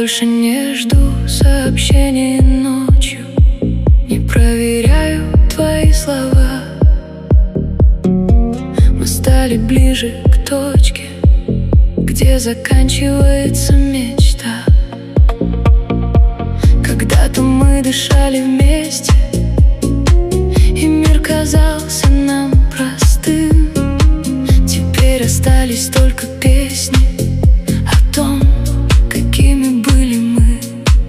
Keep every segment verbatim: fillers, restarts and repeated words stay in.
больше не жду сообщений ночью, не проверяю твои слова. Мы стали ближе к точке, где заканчивается мечта. Когда-то мы дышали вместе, и мир казался нам простым. Теперь остались только песни о том, какими были мы.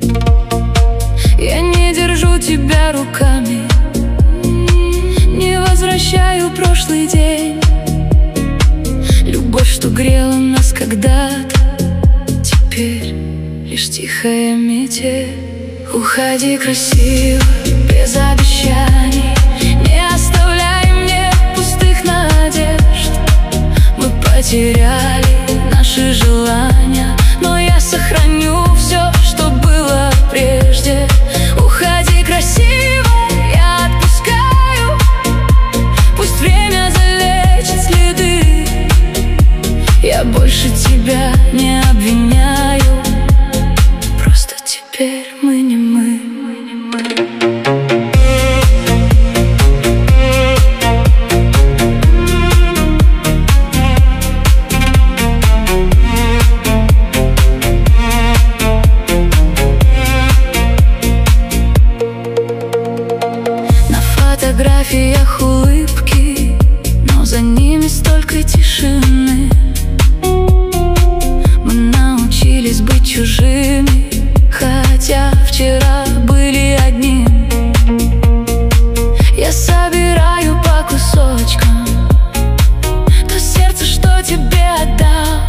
Я не держу тебя руками, не возвращаю прошлый день. Любовь, что грела нас когда-то, теперь лишь тихая метель. Уходи красиво, без обещаний, не оставляй мне пустых надежд. Мы потеряли наши желания, но я сохраню все, что было прежде. Уходи красиво, я отпускаю, пусть время залечит следы. Я больше тебя не обвиняю, просто теперь мы не мы. На фотографиях улыбки, но за ними столько тишины. Мы научились быть чужими, хотя вчера были одним. Я собираю по кусочкам то сердце, что тебе отдал,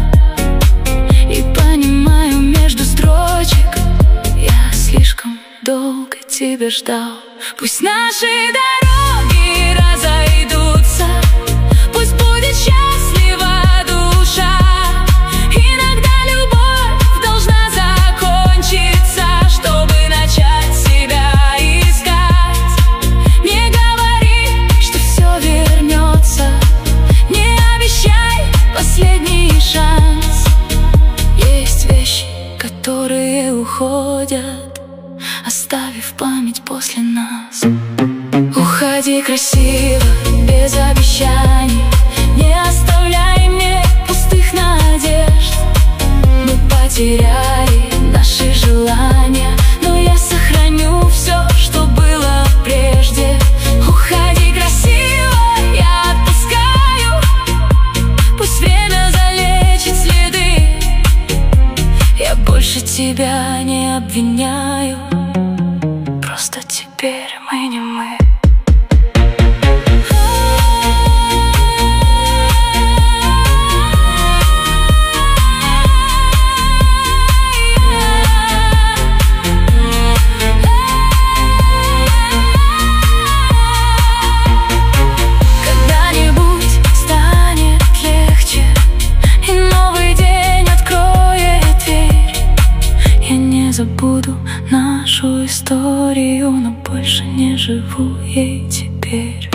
и понимаю между строчек, я слишком долго тебя ждал. Пусть наши дороги разойдутся, пусть будет счастлива душа. Иногда любовь должна закончиться, чтобы начать себя искать. Не говори, что все вернется, не обещай последний шанс. Есть вещи, которые уходят, оставив память после нас. Уходи красиво, без обещаний, не оставляй мне пустых надежд. Мы потеряли наши желания, но я сохраню все, что было прежде. Уходи красиво, я отпускаю, пусть время залечит следы. Я больше тебя не обвиняю, просто теперь мы не мы. Когда-нибудь станет легче, и новый день откроет дверь. Я не забуду нашу историю, но больше не живу ей теперь.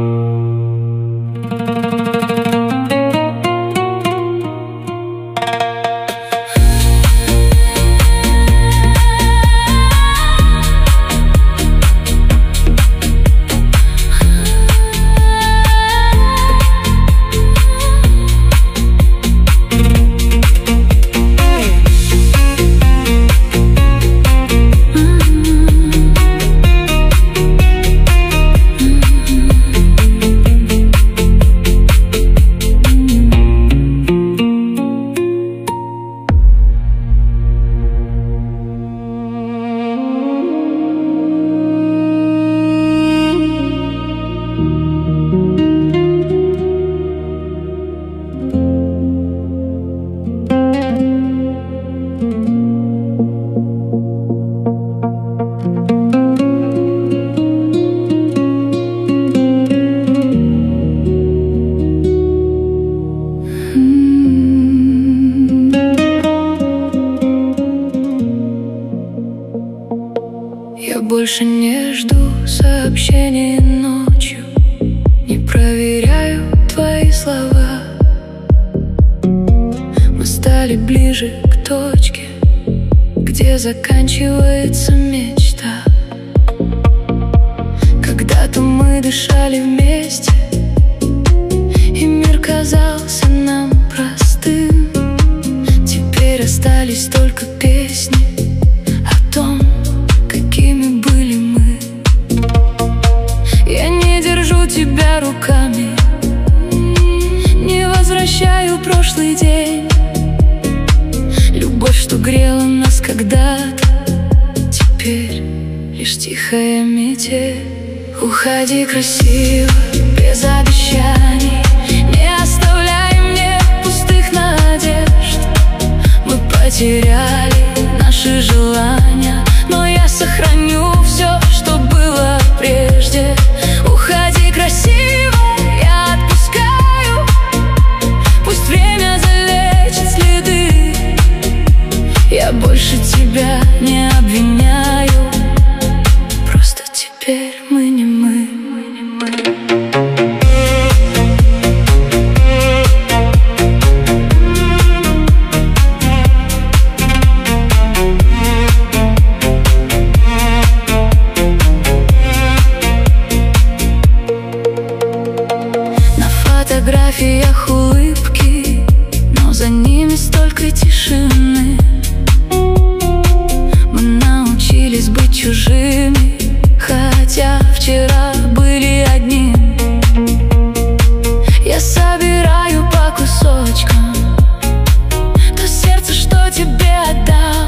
Я больше не жду сообщений ночью, не проверяю твои слова. Мы стали ближе к точке, где заканчивается мечта. Когда-то мы дышали вместе, и мир казался нам простым. Теперь остались только песни о том, какими были мы. Я не держу тебя руками, не возвращаю прошлый день. Любовь, что грела нас когда-то, теперь лишь тихая метель. Уходи красиво, без обещаний, не оставляй мне пустых надежд. Мы потеряли наши желания, но я сохраню все, что было прежде. Уходи красиво, я отпускаю, пусть время залечит следы. Я больше тебя не обвиняю, просто теперь мы не мы. На фотографиях улыбки, но за ними столько тишины. Мы научились быть чужими, хотя вчера были одним. Я собираю по кусочкам то сердце, что тебе отдал,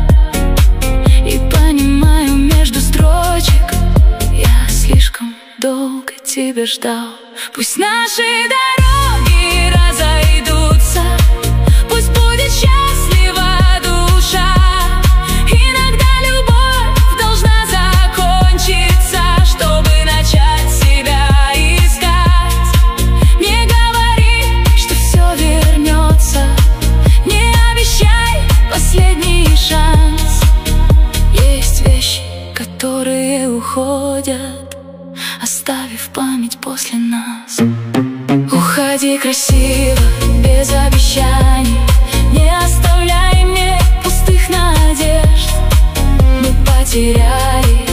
и понимаю между строчек, я слишком долго тебя ждал. Пусть наши дороги разойдутся, пусть будет счастлива душа. Иногда любовь должна закончиться, чтобы начать себя искать. Не говори, что все вернется, не обещай последний шанс. Есть вещи, которые уходят, оставив память после нас. Уходи красиво, без обещаний, не оставляй мне пустых надежд. Мы потеряли